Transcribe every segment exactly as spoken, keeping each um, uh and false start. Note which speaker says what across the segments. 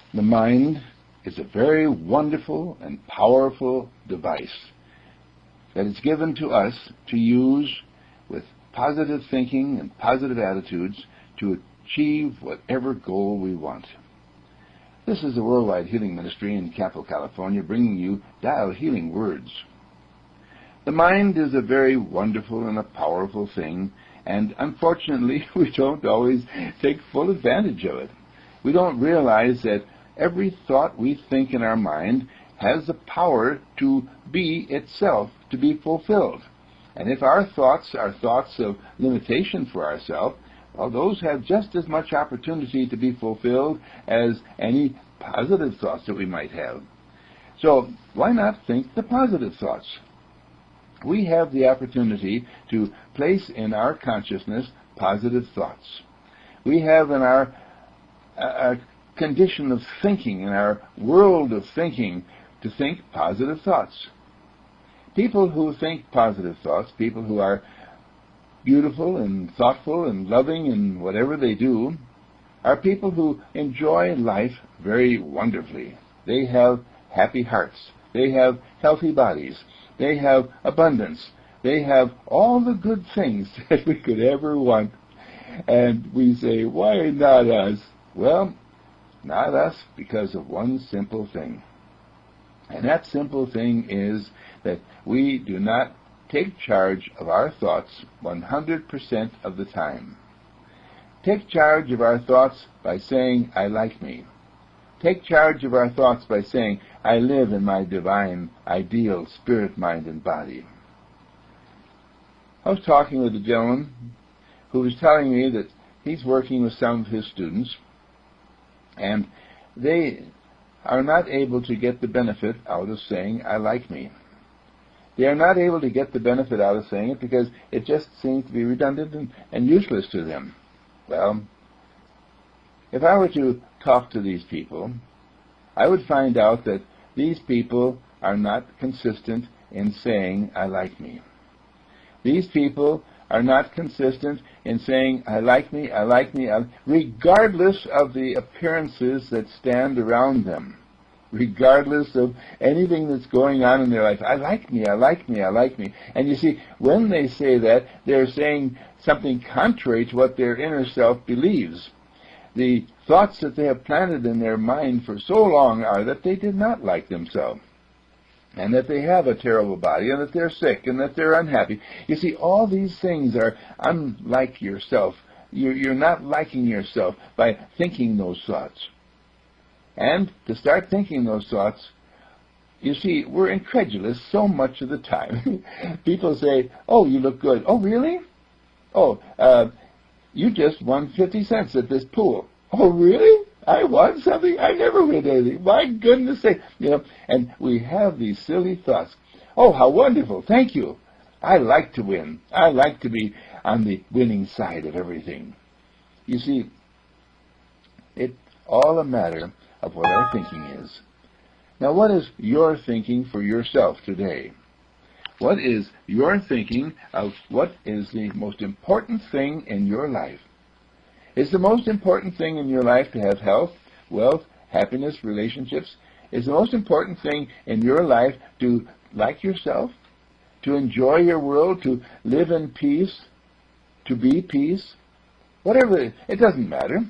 Speaker 1: The mind is a very wonderful and powerful device that is given to us to use with positive thinking and positive attitudes to achieve whatever goal we want. This is the Worldwide Healing Ministry in Capel, California, bringing you Dial Healing Words. The mind is a very wonderful and a powerful thing, and unfortunately we don't always take full advantage of it. We don't realize that every thought we think in our mind has the power to be itself, to be fulfilled. And if our thoughts are thoughts of limitation for ourselves, well, those have just as much opportunity to be fulfilled as any positive thoughts that we might have. So why not think the positive thoughts? We have the opportunity to place in our consciousness positive thoughts. We have in our uh, condition of thinking, in our world of thinking, to think positive thoughts. People who think positive thoughts, people who are beautiful and thoughtful and loving in whatever they do, are people who enjoy life very wonderfully. They have happy hearts. They have healthy bodies. They have abundance. They have all the good things that we could ever want. And we say, why not us? Well, not us because of one simple thing. And that simple thing is that we do not take charge of our thoughts one hundred percent of the time. Take charge of our thoughts by saying, I like me. Take charge of our thoughts by saying, I live in my divine, ideal spirit, mind, and body. I was talking with a gentleman who was telling me that he's working with some of his students, and they are not able to get the benefit out of saying, I like me. They are not able to get the benefit out of saying it because it just seems to be redundant and, and useless to them. Well, if I were to talk to these people, I would find out that these people are not consistent in saying, I like me. These people are not consistent in saying, I like me, I like me, I, regardless of the appearances that stand around them, regardless of anything that's going on in their life. I like me, I like me, I like me. And you see, when they say that, they're saying something contrary to what their inner self believes. The thoughts that they have planted in their mind for so long are that they did not like themselves, and that they have a terrible body, and that they're sick, and that they're unhappy. You see, all these things are unlike yourself. You're, you're not liking yourself by thinking those thoughts. And to start thinking those thoughts, you see, we're incredulous so much of the time. People say, oh, you look good. Oh, really? Oh, uh, you just won fifty cents at this pool. Oh, really? I won something? I never win anything. My goodness sake. You know, and we have these silly thoughts. Oh, how wonderful. Thank you. I like to win. I like to be on the winning side of everything. You see, it's all a matter of what our thinking is. Now, what is your thinking for yourself today? What is your thinking of what is the most important thing in your life? Is the most important thing in your life to have health, wealth, happiness, relationships? Is the most important thing in your life to like yourself, to enjoy your world, to live in peace, to be peace? Whatever, it doesn't matter.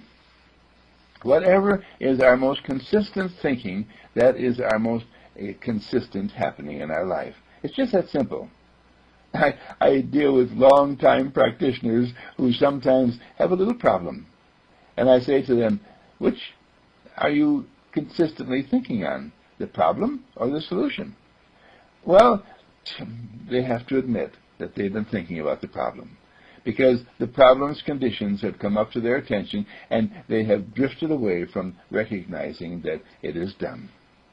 Speaker 1: Whatever is our most consistent thinking, that is our most uh, consistent happening in our life. It's just that simple. I, I deal with long-time practitioners who sometimes have a little problem. And I say to them, which are you consistently thinking on, the problem or the solution? Well, they have to admit that they've been thinking about the problem, because the problem's conditions have come up to their attention and they have drifted away from recognizing that it is done.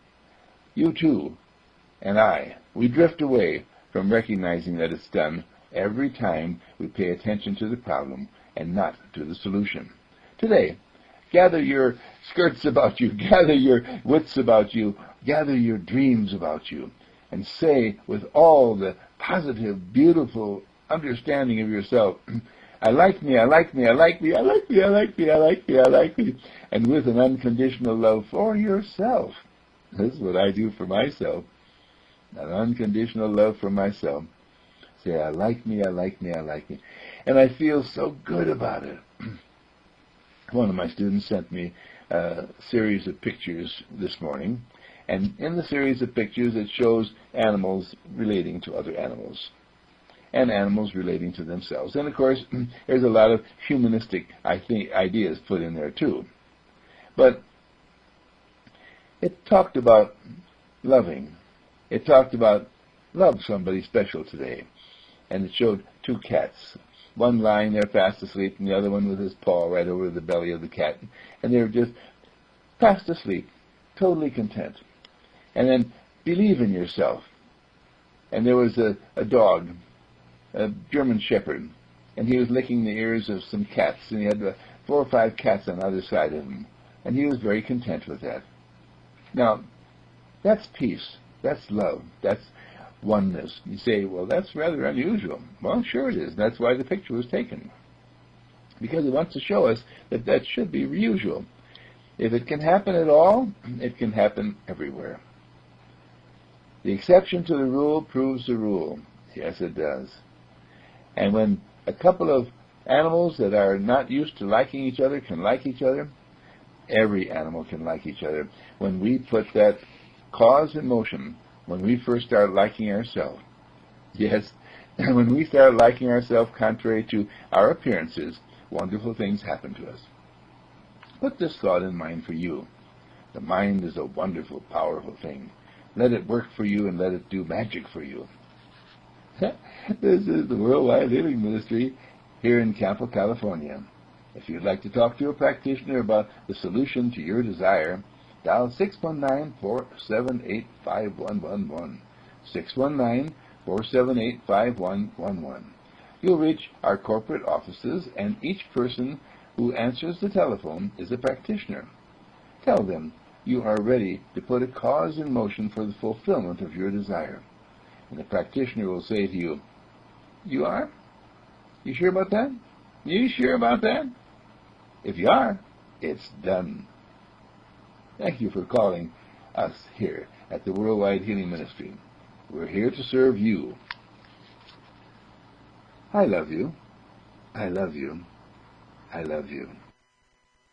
Speaker 1: You too, and I, we drift away from recognizing that it's done every time we pay attention to the problem and not to the solution. Today, gather your skirts about you, gather your wits about you, gather your dreams about you, and say with all the positive, beautiful understanding of yourself, I like me, I like me, I like me, I like me, I like me, I like me, I like me, and with an unconditional love for yourself. This is what I do for myself. An unconditional love for myself. Say, I like me, I like me, I like me. And I feel so good about it. One of my students sent me a series of pictures this morning, and in the series of pictures it shows animals relating to other animals, and animals relating to themselves. And of course, there's a lot of humanistic I think, ideas put in there too. But it talked about loving. It talked about love somebody special today. And it showed two cats, one lying there fast asleep and the other one with his paw right over the belly of the cat. And they were just fast asleep, totally content. And then believe in yourself. And there was a, a dog, a German shepherd, and he was licking the ears of some cats, and he had uh, four or five cats on either side of him. And he was very content with that. Now, that's peace. That's love. That's oneness. You say, well, that's rather unusual. Well, sure it is. That's why the picture was taken. Because it wants to show us that that should be usual. If it can happen at all, it can happen everywhere. The exception to the rule proves the rule. Yes, it does. And when a couple of animals that are not used to liking each other can like each other, every animal can like each other. When we put that cause in motion, when we first start liking ourselves, yes, when we start liking ourselves contrary to our appearances, wonderful things happen to us. Put this thought in mind for you. The mind is a wonderful, powerful thing. Let it work for you and let it do magic for you. This is the Worldwide Healing Ministry here in Campo, California. If you'd like to talk to a practitioner about the solution to your desire, dial six one nine, four seven eight, five one one one. six one nine, four seven eight, five one one one. You'll reach our corporate offices, and each person who answers the telephone is a practitioner. Tell them you are ready to put a cause in motion for the fulfillment of your desire. And the practitioner will say to you, you are? You sure about that? You sure about that? If you are, it's done. Thank you for calling us here at the Worldwide Healing Ministry. We're here to serve you. I love you. I love you. I love you.